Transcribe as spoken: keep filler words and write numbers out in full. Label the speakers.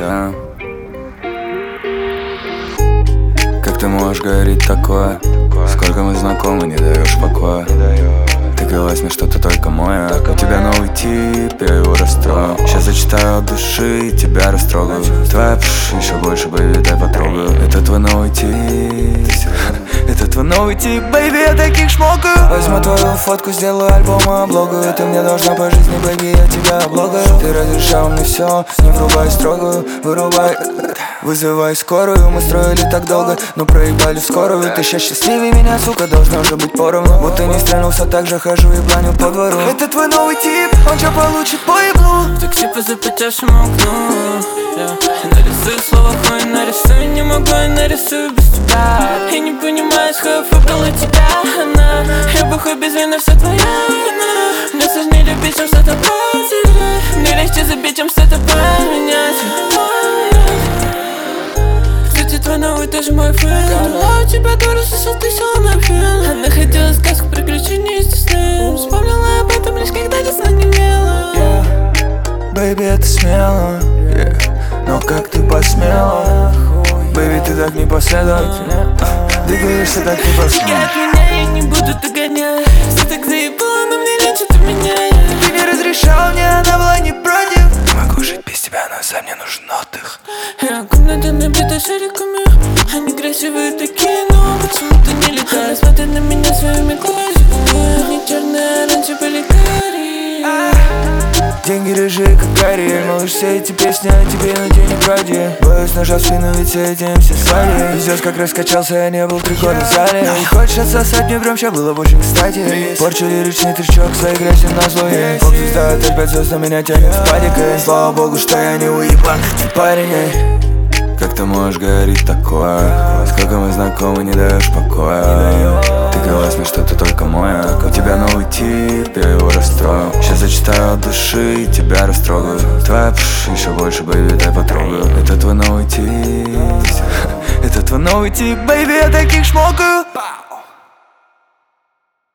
Speaker 1: да. Как ты можешь говорить такое? Сколько мы знакомы, не даешь покоя. Ты говоришь мне, что ты только моя. У тебя новый тип, я его расстроил. Сейчас зачитаю от души и тебя растрогаю. Твоя пш, еще больше, бэйби, дай потрогаю. Это твой новый тип. Это твой новый тип, бэйби, я таких шмокаю. Возьму твою фотку, сделаю альбом и облогаю. Ты мне должна по жизни, бэйби, я тебя облогаю. Ты разрешал мне все, не врубай строгую. Вырубай, вызывай скорую. Мы строили так долго, но проебали в скорую. Ты сейчас счастливее меня, сука, должно же быть поровну. Вот ты не стрельнулся, так же хожу и планю по двору. Это твой новый тип, он что получит по еблу?
Speaker 2: В такси по запотевшему окну, yeah. Нарисую слово хуй, нарисую, не могу, я нарисую без тебя. И не понимаю, с хуев выбрала тебя она. Я бухой без вины, все твоя вина. Мне сложнее любить, чем что-то потерять. Мне легче забить, чем что-то поменять. Кстати, твой новый тоже мой фэн. Думала, у тебя дура, слышал, ты села на фен. Она хотела сказку приключений с Диснеем. Вспомнила об этом лишь когда Дисна не мела.
Speaker 1: Бэйби, это смело, yeah. Но как ты посмела? Бэйби, ты так непоследовательна. Двигаешься так не посмела.
Speaker 2: Я от меня, я не буду догонять. Все так заебало, но мне лечит у меня.
Speaker 1: Ты не разрешал мне, она была не против. Могу жить без тебя, но сам мне нужен отдых.
Speaker 2: Комната набита шариками. Они красивые такие, но почему-то не летают. Смотрят на меня своими глазиками. Они черные, а раньше были карие.
Speaker 1: Деньги рыжие, как Ариэль. Малыш, все эти песни о тебе, но денег ради. Боюсь нажав спину, ведь с этим все слали. Пиздец, как раскачался, я не был три года в зале. Не хочешь отсосать мне прям, ща было бы очень кстати. Порчу лиричный трючок, своей грязи на зло. Поп-звезда, отель пять звезд, на меня тянет с падикой. Слава богу, что я не уебан, ты парень, эй. Как ты можешь говорить такое? Сколько мы знакомы, не даешь покоя. Ты говоришь мне, что ты только моя. У тебя новый тип, я его расстроил. Сейчас зачитаю от души и тебя растрогаю. Твоя пш, еще больше, бэйби, дай потрогаю. Это твой новый тип. Это твой новый тип, бэйби, я таких шмокаю.